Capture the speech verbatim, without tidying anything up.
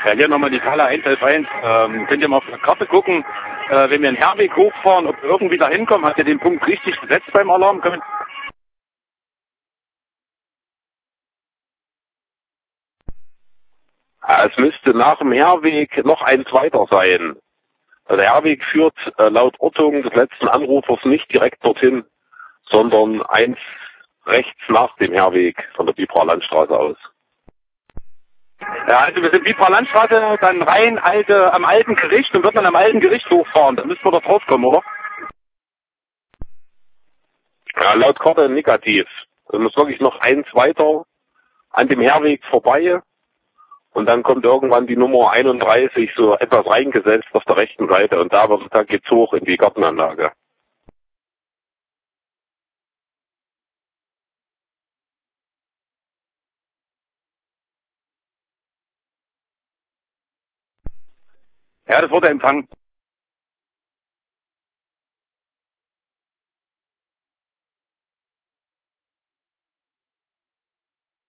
Ja, hier nochmal die Kala eins elf eins. Ähm, könnt ihr mal auf der Karte gucken, äh, wenn wir einen Herweg hochfahren, ob wir irgendwie da hinkommen. Habt ihr den Punkt richtig gesetzt beim Alarm? Können Ja, es müsste nach dem Herweg noch eins weiter sein. Also der Herweg führt äh, laut Ortung des letzten Anrufers nicht direkt dorthin, sondern eins rechts nach dem Herweg von der Biebrer Landstraße aus. Ja, also wir sind Biebrer Landstraße, dann rein alte, am alten Gericht und wird dann am alten Gericht hochfahren. Da müssen wir doch rauskommen, oder? Ja, laut Karte negativ. Also muss wirklich noch eins weiter an dem Herweg vorbei und dann kommt irgendwann die Nummer einunddreißig so etwas reingesetzt auf der rechten Seite und da, wird, da geht's hoch in die Gartenanlage. Ja, das wurde empfangen.